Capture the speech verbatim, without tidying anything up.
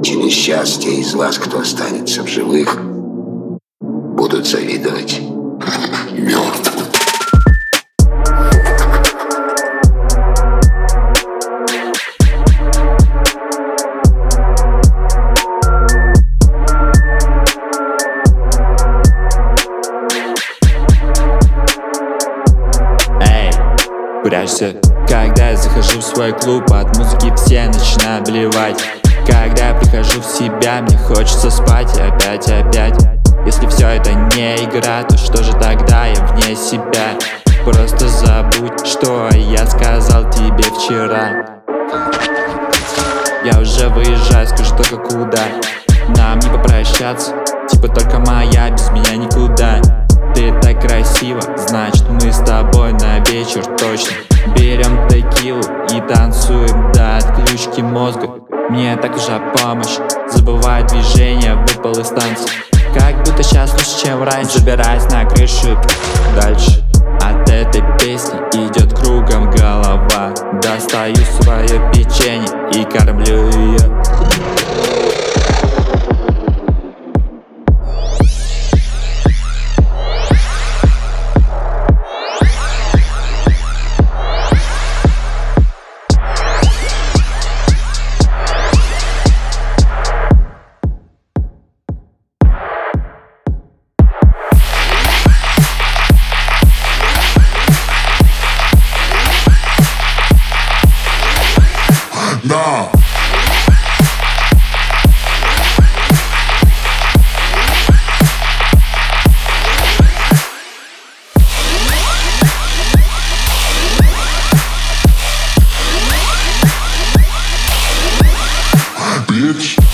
Через час те из вас, кто останется в живых, будут завидовать мертвым. Прячься, когда я захожу в свой клуб, от музыки все начинают блевать. Когда я прихожу в себя, мне хочется спать и опять и опять. Если все это не игра, то что же тогда я вне себя? Просто забудь, что я сказал тебе вчера. Я уже выезжаю, скажи только куда. Нам не попрощаться, типа только моя, без меня никуда. Ты так красиво, значит мы с тобой на вечер точно. Берем текилу и танцуем до отключки мозга. Мне так нужна помощь, забывай движение, выпал из танца. Как будто сейчас лучше, чем раньше. Забираюсь на крышу дальше. От этой песни идет кругом голова. Достаю свое печенье и кормлю ее. No. Bitch.